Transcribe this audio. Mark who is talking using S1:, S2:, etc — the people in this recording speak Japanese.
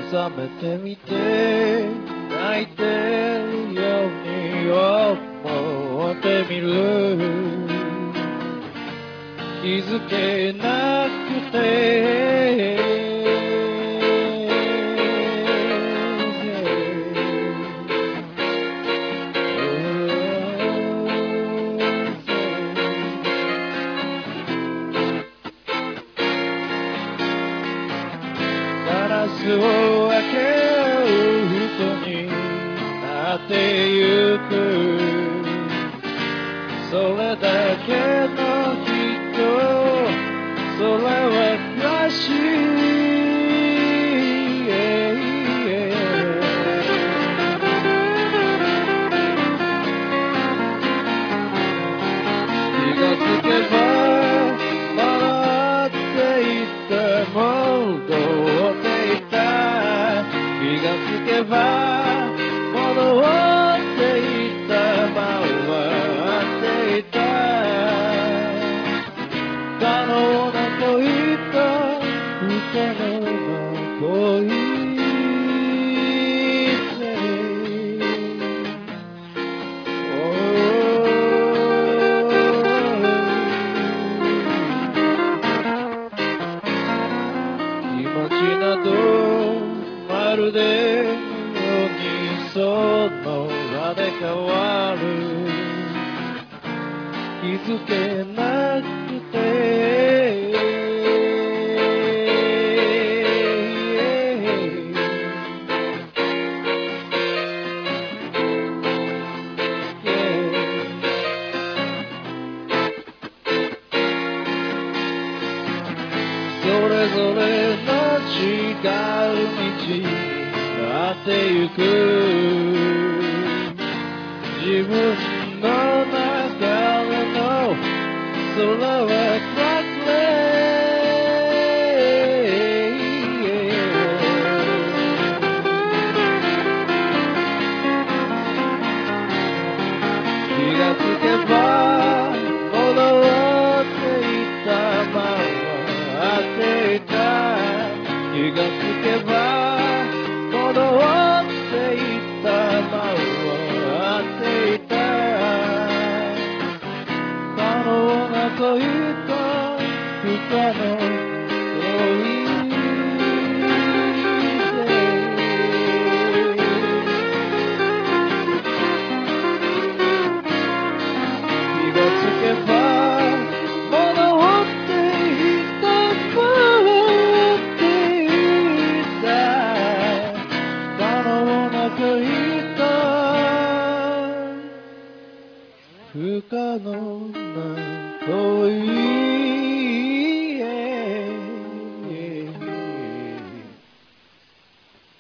S1: 覚めてみて泣いてるように思ってみる気づけなくてガラスを開ける人になってゆくそれだけの人それはクラッシュ気がつけば笑っていた戻っていた気がつけば戻っていた回っていた可能な恋と不可能な恋気持ちなどまるでようにその場で変わる気づけなくてそれぞれの違う道になってゆく自分の中での空は暗く気がつけば戻っていたままっていた気がつけば戻っていたままっていた可能な恋と不可能恋気がつけば戻っていた回っていた可能な恋と不可能な恋